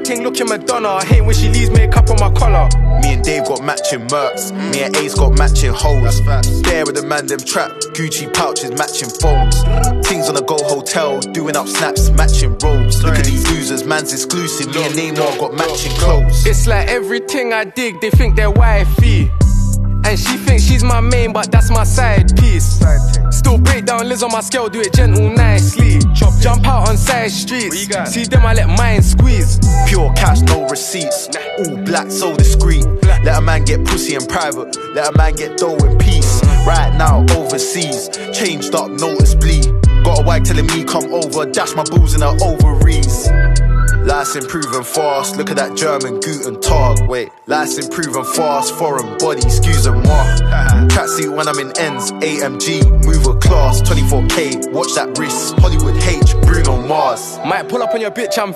ting looking Madonna. I hate when she leaves makeup on my collar. Me and Dave got matching mercs. Me and Ace got matching hoes. There with the man them trap. Gucci pouches matching phones. Things on the Go Hotel, doing up snaps, matching robes. Look at these losers, man's exclusive. Me and Neymar got matching clothes. It's like everything I dig, they think they're wifey. And she thinks she's my main, but that's my side piece. Still break down Liz on my scale, do it gentle, nicely. Jump out on side streets, see them I let mine squeeze. Pure cash, no receipts. All black, so discreet. Let a man get pussy in private, let a man get dough in peace. Right now, overseas, changed up noticeably. Got a wag telling me come over, dash my balls in her ovaries. Life's improving fast, look at that German Guten Tag. Wait, life's improving fast, foreign body, excuse-moi. Tracksuit when I'm in ends, AMG, move a class, 24K, watch that wrist, Hollywood H, Bruno Mars. Might pull up on your bitch, I'm